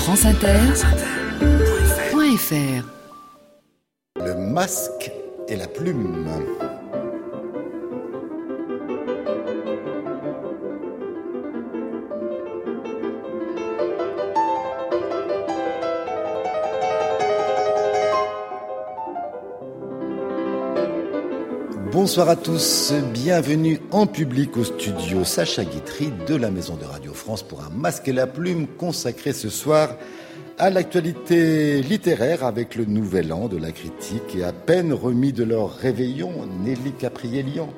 franceinter.fr. Le masque et la plume. Bonsoir à tous, bienvenue en public au studio Sacha Guitry de la Maison de Radio France pour un masque et la plume consacré ce soir à l'actualité littéraire avec le nouvel an de la critique et à peine remis de leur réveillon, Nelly Capriélian.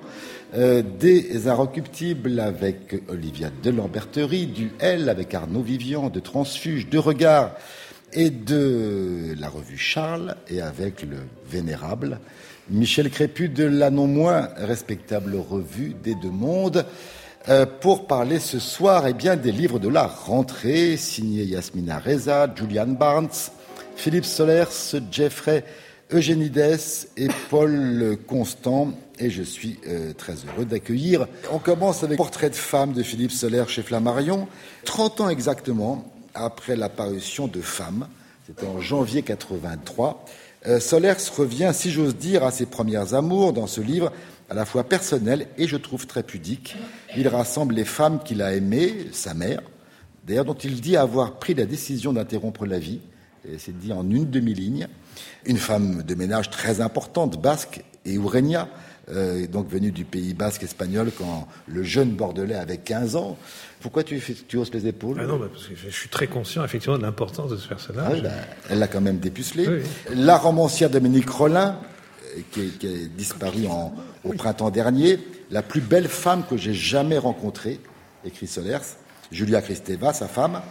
Des Inrecuptibles avec Olivia Delamberterie, du L avec Arnaud Vivian, de Transfuge, de Regard et de la revue Charles et avec le Vénérable Michel Crépu de la non moins respectable revue des Deux Mondes pour parler ce soir des livres de la rentrée signés Yasmina Reza, Julian Barnes, Philippe Solers, Jeffrey Eugénides et Paul Constant. Et je suis très heureux d'accueillir. On commence avec Portrait de femme de Philippe Solers chez Flammarion. 30 ans exactement après la parution de Femmes, c'était en janvier 83. Solers revient, si j'ose dire, à ses premières amours dans ce livre, à la fois personnel et, je trouve, très pudique. Il rassemble les femmes qu'il a aimées, sa mère, d'ailleurs dont il dit avoir pris la décision d'interrompre la vie, et c'est dit en une demi-ligne, une femme de ménage très importante, basque et Ourénia, donc venue du Pays basque espagnol quand le jeune Bordelais avait 15 ans. Pourquoi tu hausses les épaules ? Non, parce que je suis très conscient effectivement de l'importance de ce personnage. Elle l'a quand même dépucelé. Oui. La romancière Dominique Rollin, qui est disparue au printemps dernier, la plus belle femme que j'ai jamais rencontrée, écrit Solers. Julia Kristeva, sa femme,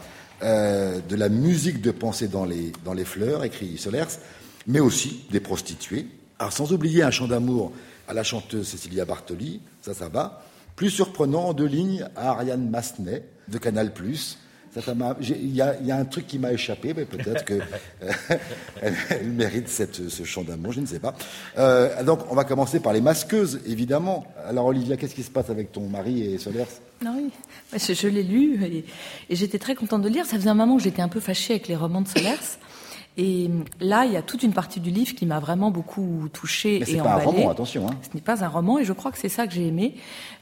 de la musique de pensée dans les fleurs, écrit Solers, mais aussi des prostituées. Alors sans oublier un chant d'amour à la chanteuse Cécilia Bartoli, ça va. Plus surprenant, en 2 lignes, à Ariane Massenet, de Canal+. Il y a un truc qui m'a échappé, mais peut-être que elle mérite ce chant d'amour, je ne sais pas. Donc, on va commencer par les masqueuses, évidemment. Alors, Olivia, qu'est-ce qui se passe avec ton mari et Solers ? Oui, je l'ai lu et j'étais très contente de le lire. Ça faisait un moment que j'étais un peu fâchée avec les romans de Solers. Et là, il y a toute une partie du livre qui m'a vraiment beaucoup touchée et emballée. Mais c'est pas un roman, attention. Ce n'est pas un roman, et je crois que c'est ça que j'ai aimé.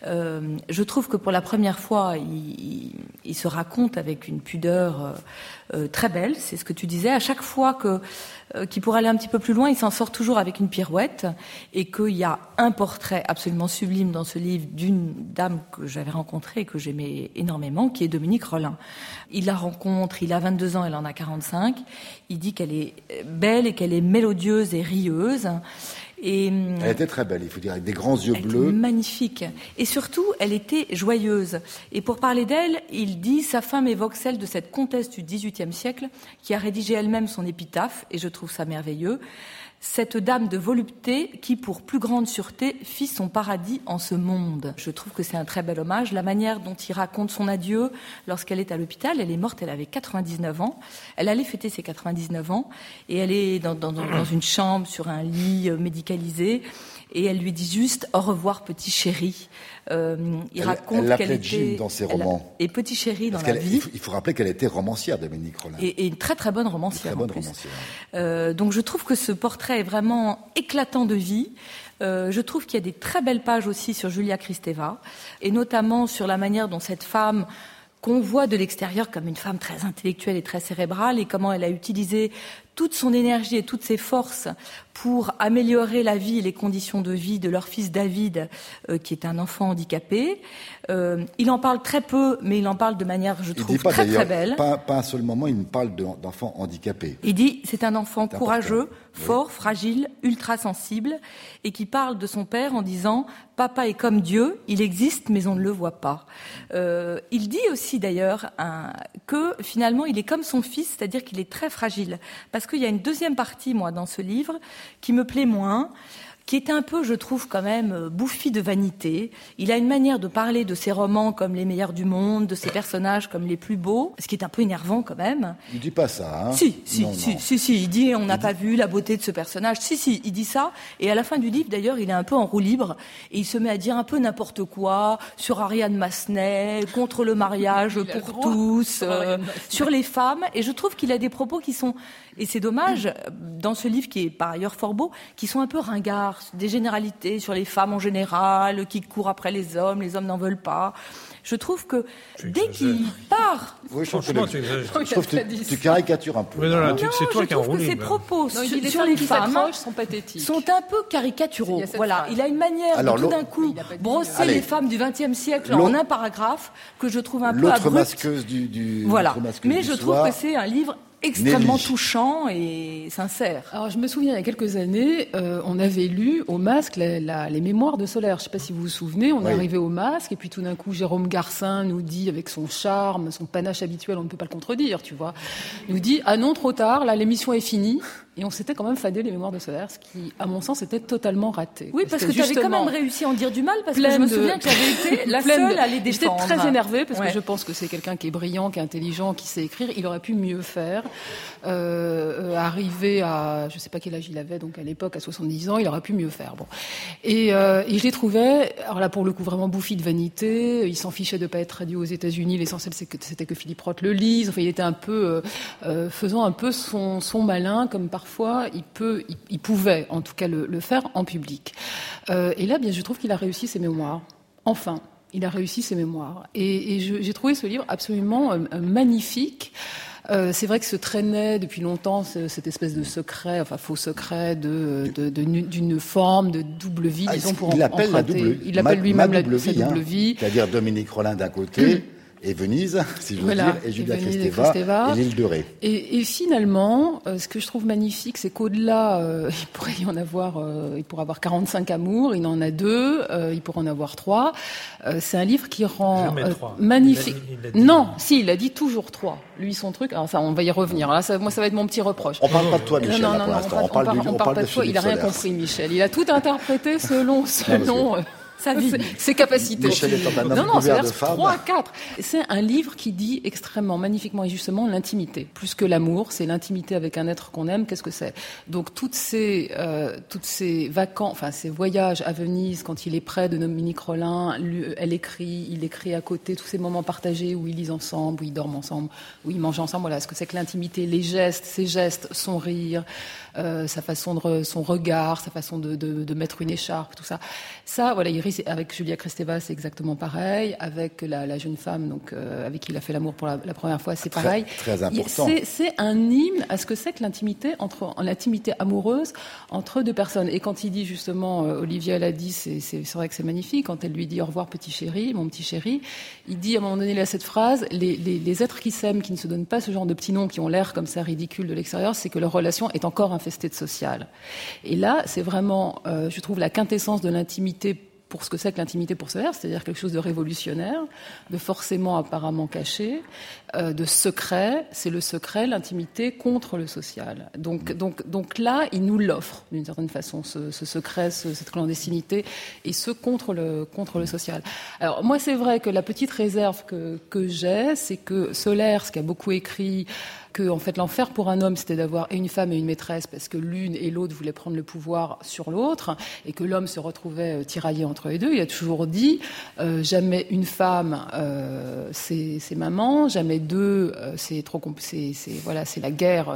Je trouve que pour la première fois, il se raconte avec une pudeur très belle. C'est ce que tu disais. À chaque fois qu'il pourrait aller un petit peu plus loin, il s'en sort toujours avec une pirouette, et qu'il y a un portrait absolument sublime dans ce livre d'une dame que j'avais rencontrée et que j'aimais énormément, qui est Dominique Rollin. Il la rencontre, il a 22 ans, elle en a 45. Il dit qu'elle est belle et qu'elle est mélodieuse et rieuse. Elle était très belle, il faut dire, avec des grands yeux bleus. Magnifique. Et surtout, elle était joyeuse. Et pour parler d'elle, il dit « Sa femme évoque celle de cette comtesse du XVIIIe siècle qui a rédigé elle-même son épitaphe, et je trouve ça merveilleux. Cette dame de volupté qui, pour plus grande sûreté, fit son paradis en ce monde. » Je trouve que c'est un très bel hommage. La manière dont il raconte son adieu lorsqu'elle est à l'hôpital, elle est morte, elle avait 99 ans. Elle allait fêter ses 99 ans et elle est dans une chambre sur un lit médicalisé. Et elle lui dit juste « Au revoir, petit chéri ». Raconte elle qu'elle l'appelait était Jim dans ses romans. Et petit chéri dans la vie. Il faut rappeler qu'elle était romancière, Dominique Rollin. Et une très très bonne romancière. Très bonne romancière. Donc je trouve que ce portrait est vraiment éclatant de vie. Je trouve qu'il y a des très belles pages aussi sur Julia Kristeva, et notamment sur la manière dont cette femme, qu'on voit de l'extérieur comme une femme très intellectuelle et très cérébrale, et comment elle a utilisé toute son énergie et toutes ses forces pour améliorer la vie et les conditions de vie de leur fils David, qui est un enfant handicapé. Il en parle très peu, mais il en parle de manière, je trouve, très très belle. Pas un seul moment, il ne parle d'enfant handicapé. Il dit c'est un enfant courageux, fort, fragile, ultra sensible, et qui parle de son père en disant « Papa est comme Dieu, il existe mais on ne le voit pas ». Il dit aussi d'ailleurs que finalement il est comme son fils, c'est-à-dire qu'il est très fragile. Parce qu'il y a une deuxième partie, moi, dans ce livre, qui me plaît moins, qui est un peu, je trouve, quand même, bouffi de vanité. Il a une manière de parler de ses romans comme les meilleurs du monde, de ses personnages comme les plus beaux, ce qui est un peu énervant quand même. Il dit pas ça, hein? Si, il dit on n'a pas vu la beauté de ce personnage. Si, il dit ça. Et à la fin du livre, d'ailleurs, il est un peu en roue libre et il se met à dire un peu n'importe quoi sur Ariane Massenet, contre le mariage pour tous, sur les femmes. Et je trouve qu'il a des propos qui sont, et c'est dommage, dans ce livre qui est par ailleurs fort beau, qui sont un peu ringards, des généralités sur les femmes en général, qui courent après les hommes n'en veulent pas. Je trouve que dès qu'il part... Oui, je trouve que tu caricatures un peu. Mais non, c'est toi qui en roule. Je trouve que ses propos sur les femmes sont pathétiques. Sont un peu caricaturaux. Voilà, il a une manière de tout d'un coup brosser les femmes du XXe siècle en un paragraphe que je trouve un peu abrupt. L'autre masqueuse du voilà. Mais je soir. trouve que c'est un livre extrêmement touchant et sincère. Alors je me souviens, il y a quelques années, on avait lu au Masque les mémoires de Solaire. Je ne sais pas si vous vous souvenez, on est arrivé au Masque et puis tout d'un coup Jérôme Garcin nous dit, avec son charme, son panache habituel, on ne peut pas le contredire, tu vois, nous dit « Ah non, trop tard, là l'émission est finie ». Et on s'était quand même fadé les mémoires de Solaire, ce qui, à mon sens, était totalement raté. Oui, parce que tu avais quand même réussi à en dire du mal, parce que je me souviens que j'avais été la seule à les défendre. J'étais très énervée, parce que je pense que c'est quelqu'un qui est brillant, qui est intelligent, qui sait écrire. Il aurait pu mieux faire. Arrivé à, je sais pas quel âge il avait, donc à l'époque, à 70 ans, il aurait pu mieux faire. Bon. Et je les trouvais, alors là, pour le coup, vraiment bouffi de vanité. Il s'en fichait de pas être traduit aux États-Unis. L'essentiel, c'était que Philippe Roth le lise. Enfin, il était un peu, faisant un peu son malin, comme parfois il pouvait en tout cas le faire en public. Et là, bien, je trouve qu'il a réussi ses mémoires. Enfin, il a réussi ses mémoires. Et j'ai trouvé ce livre absolument magnifique. C'est vrai que se traînait depuis longtemps cette espèce de secret, enfin faux secret d'une forme de double vie, disons, pour emprunter. Il l'appelle lui-même sa double vie. C'est-à-dire Dominique Rollin d'un côté. Et Venise, si je veux dire, et Julia Kristeva, et l'île de Ré. Et finalement, ce que je trouve magnifique, c'est qu'au-delà, il pourrait y en avoir, il pourrait avoir 45 amours, il en a 2, il pourrait en avoir 3. C'est un livre qui rend magnifique. Il a dit toujours 3. Lui, son truc, alors ça, on va y revenir. Là, ça va être mon petit reproche. On parle pas de toi, Michel, non, pour l'instant. On parle pas de toi. Il a rien compris, Michel. Il a tout interprété selon sa vie, ses capacités. Michel est un homme couvert de femmes. 3, 4. C'est un livre qui dit extrêmement, magnifiquement et justement l'intimité. Plus que l'amour, c'est l'intimité avec un être qu'on aime. Qu'est-ce que c'est? Donc toutes ces vacances, enfin ces voyages à Venise, quand il est près de Dominique Rollin, il écrit à côté, tous ces moments partagés où ils lisent ensemble, où ils dorment ensemble, où ils mangent ensemble. Voilà, ce que c'est que l'intimité, les gestes, ses gestes, son rire, sa façon son regard, sa façon de mettre une écharpe, tout ça. Ça, voilà, il rit. Avec Julia Kristeva, c'est exactement pareil. Avec la jeune femme, donc avec qui il a fait l'amour pour la première fois, c'est pareil. Très important. C'est un hymne à ce que c'est que l'intimité amoureuse entre deux personnes. Et quand il dit justement, Olivia l'a dit, c'est vrai que c'est magnifique. Quand elle lui dit au revoir petit chéri, mon petit chéri, il dit à un moment donné là cette phrase: les êtres qui s'aiment, qui ne se donnent pas ce genre de petits noms, qui ont l'air comme ça ridicules de l'extérieur, c'est que leur relation est encore infestée de social. Et là, c'est vraiment, je trouve, la quintessence de l'intimité pour ce que c'est que l'intimité pour Solaire, c'est-à-dire quelque chose de révolutionnaire, de forcément apparemment caché, de secret. C'est le secret, l'intimité contre le social. Donc là, il nous l'offre d'une certaine façon, ce secret, cette clandestinité, et ce contre le social. Alors moi, c'est vrai que la petite réserve que j'ai, c'est que Solaire, ce qu'a beaucoup écrit, que en fait l'enfer pour un homme c'était d'avoir une femme et une maîtresse parce que l'une et l'autre voulaient prendre le pouvoir sur l'autre et que l'homme se retrouvait tiraillé entre les deux. Il a toujours dit jamais une femme c'est maman, jamais 2 c'est trop c'est la guerre,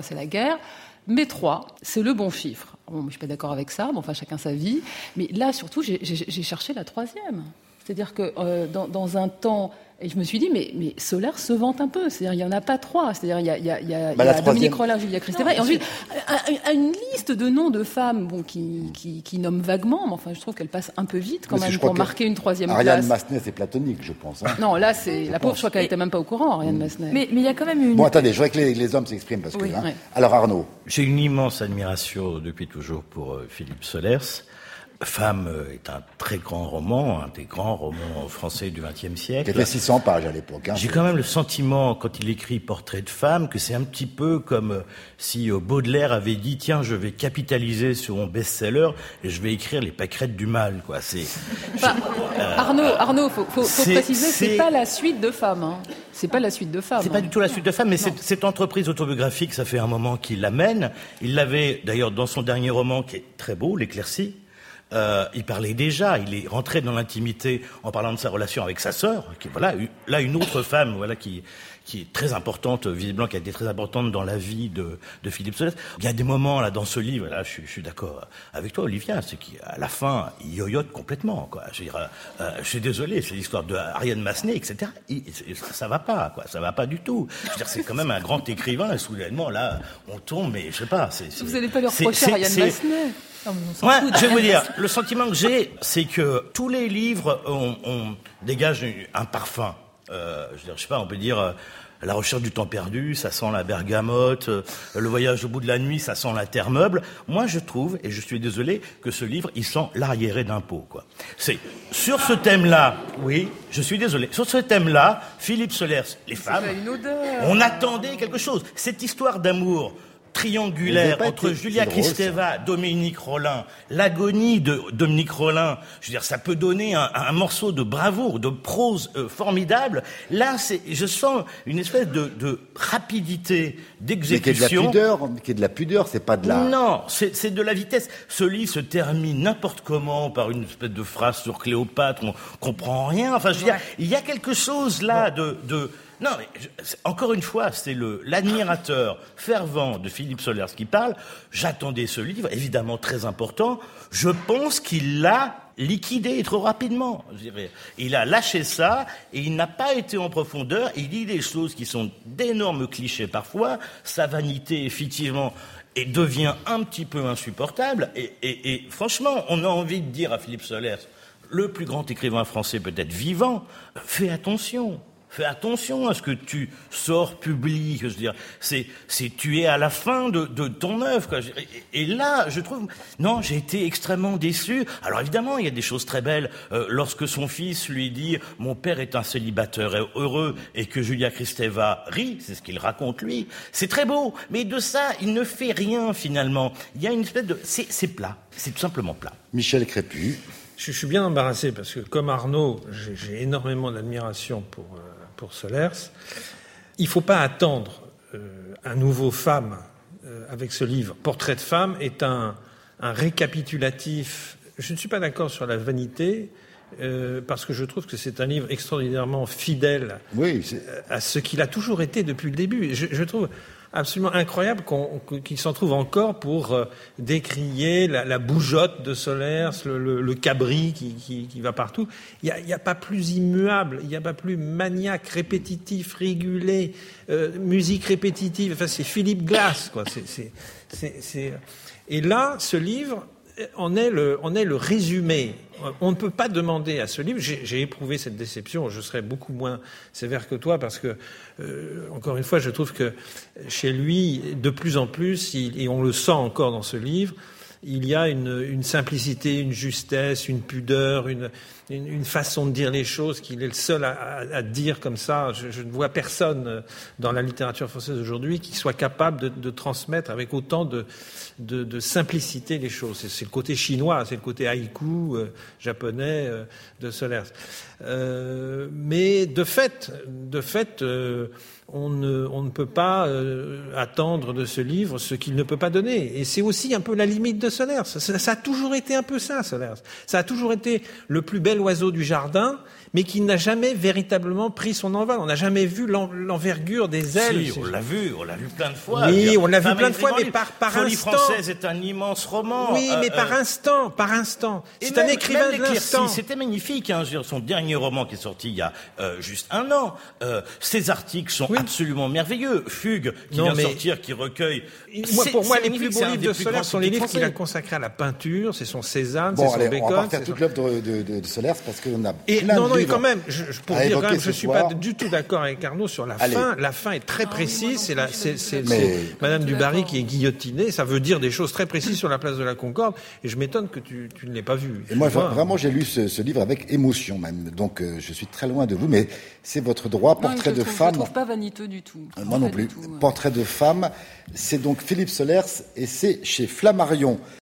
mais 3 c'est le bon chiffre. Bon, je suis pas d'accord avec ça, mais enfin chacun sa vie. Mais là surtout j'ai cherché la 3e. C'est-à-dire que dans un temps, et je me suis dit, mais Solaire se vante un peu. C'est-à-dire, il n'y en a pas 3. C'est-à-dire, il y a Dominique Rollin, Julia Kristeva, et ensuite, une liste de noms de femmes qui nomment vaguement, mais enfin, je trouve qu'elle passe un peu vite quand même pour marquer une 3e place. Ariane Massenet, c'est platonique, je pense. Hein. Non, là, c'est la pauvre, je crois qu'elle n'était même pas au courant, Ariane Massenet. Mais il y a quand même une... Bon, attendez, je voudrais que les hommes s'expriment parce que... Alors, Arnaud. J'ai une immense admiration depuis toujours pour Philippe Solers. Femme est un très grand roman, un des grands romans français du XXe siècle. Il y avait 600 pages à l'époque. J'ai quand même le sentiment, quand il écrit Portrait de femme, que c'est un petit peu comme si Baudelaire avait dit « Tiens, je vais capitaliser sur mon best-seller et je vais écrire les pâquerettes du mal. » quoi. Arnaud, faut préciser, c'est pas la suite de Femmes. Hein. C'est pas la suite de Femmes. C'est pas du tout la suite de Femmes, mais cette entreprise autobiographique, ça fait un moment qu'il l'amène. Il l'avait d'ailleurs dans son dernier roman, qui est très beau, L'Éclaircie. Il parlait déjà, il est rentré dans l'intimité en parlant de sa relation avec sa sœur, qui voilà, là une autre femme, voilà, qui est très importante, visiblement, qui a été très importante dans la vie de Philippe Solers. Il y a des moments là dans ce livre, là, je suis d'accord avec toi, Olivia, c'est qu'à la fin, il yoyote complètement, quoi. Je veux dire, je suis désolé, c'est l'histoire de Ariane Massenet, etc. Ça va pas, quoi, ça va pas du tout. Je veux dire, c'est quand même un grand écrivain, et soudainement, là, on tombe, mais je sais pas, Vous allez pas le reprocher à Ariane Massenet. Ouais, je vais vous dire, le sentiment que j'ai, c'est que tous les livres on dégage un parfum. Je sais pas, on peut dire La recherche du temps perdu, ça sent la bergamote. Le voyage au bout de la nuit, ça sent la terre meuble. Moi, je trouve, et je suis désolé, que ce livre, il sent l'arriéré d'un pot, quoi. C'est sur ce thème-là. Oui, je suis désolé. Sur ce thème-là, Philippe Solers, les femmes, on attendait quelque chose. Cette histoire d'amour triangulaire entre Julia Kristeva, Dominique Rollin, l'agonie de Dominique Rollin, je veux dire, ça peut donner un morceau de bravoure, de prose formidable. Là, je sens une espèce de rapidité d'exécution. Mais qui est de la pudeur, c'est pas de la... Non, c'est de la vitesse. Ce livre se termine n'importe comment par une espèce de phrase sur Cléopâtre, on comprend rien. Enfin, je veux dire, il y a quelque chose là Non, mais encore une fois, c'est l'admirateur fervent de Philippe Solers qui parle. J'attendais ce livre, évidemment très important. Je pense qu'il l'a liquidé trop rapidement. Je dirais. Il a lâché ça et il n'a pas été en profondeur. Il dit des choses qui sont d'énormes clichés parfois. Sa vanité, effectivement, devient un petit peu insupportable. Et franchement, on a envie de dire à Philippe Solers, le plus grand écrivain français peut-être vivant, fais attention. Fais attention à ce que tu sors public. Je veux dire, tu es à la fin de ton œuvre, quoi. Et là, je trouve, non, j'ai été extrêmement déçu. Alors évidemment, il y a des choses très belles. Lorsque son fils lui dit, mon père est un célibataire heureux, et que Julia Kristeva rit, c'est ce qu'il raconte lui. C'est très beau. Mais de ça, il ne fait rien, finalement. Il y a une espèce c'est plat. C'est tout simplement plat. Michel Crépu. Je suis bien embarrassé parce que, comme Arnaud, j'ai énormément d'admiration pour Solers. Il ne faut pas attendre un nouveau Femme avec ce livre. Portrait de femme est un récapitulatif. Je ne suis pas d'accord sur la vanité parce que je trouve que c'est un livre extraordinairement fidèle à ce qu'il a toujours été depuis le début. Je trouve absolument incroyable qu'il s'en trouve encore pour décrier la bougeotte de Solers, le cabri qui va partout. Il y a pas plus immuable, il y a pas plus maniaque, répétitif, régulé, musique répétitive. Enfin, c'est Philippe Glass, quoi. Et là, ce livre en est le résumé. On ne peut pas demander à ce livre, j'ai éprouvé cette déception, je serais beaucoup moins sévère que toi parce que, encore une fois, je trouve que chez lui, de plus en plus, et on le sent encore dans ce livre, il y a une simplicité, une justesse, une pudeur, une façon de dire les choses qu'il est le seul à dire comme ça. Je ne vois personne dans la littérature française aujourd'hui qui soit capable de transmettre avec autant de simplicité les choses. C'est le côté chinois, c'est le côté haïku japonais de Solers. Mais de fait, on ne peut pas attendre de ce livre ce qu'il ne peut pas donner. Et c'est aussi un peu la limite de Solers. Ça a toujours été un peu ça, Solers. Ça a toujours été le plus bel oiseau du jardin, mais qui n'a jamais véritablement pris son envol. On n'a jamais vu l'envergure des ailes. Si, on l'a vu plein de fois. Oui, on l'a vu plein de fois, mais par Folie instant. française est un immense roman. Oui, mais par instant. C'est un écrivain de l'instant. C'était magnifique, hein. Son dernier roman qui est sorti il y a juste un an. Ses articles sont absolument merveilleux. Fugue, qui vient de sortir, qui recueille. Pour moi, les plus beaux livres de Solers sont les livres qu'il a consacrés à la peinture. C'est son Cézanne, c'est son Bacon. On va pas faire toute l'œuvre de Solers parce qu'on a plein de livres. Oui, quand même. Pour dire quand même, je suis pas du tout d'accord avec Arnaud sur la fin. La fin est très précise. C'est Madame du Barry qui est guillotinée. Ça veut dire des choses très précises sur la place de la Concorde. Et je m'étonne que tu ne l'aies pas vu. Et moi, vraiment, j'ai lu ce livre avec émotion même. Donc, je suis très loin de vous, mais c'est votre droit. Portrait de femme. Je ne trouve pas vaniteux du tout. Moi non plus. Portrait de femme. C'est donc Philippe Solers et c'est chez Flammarion.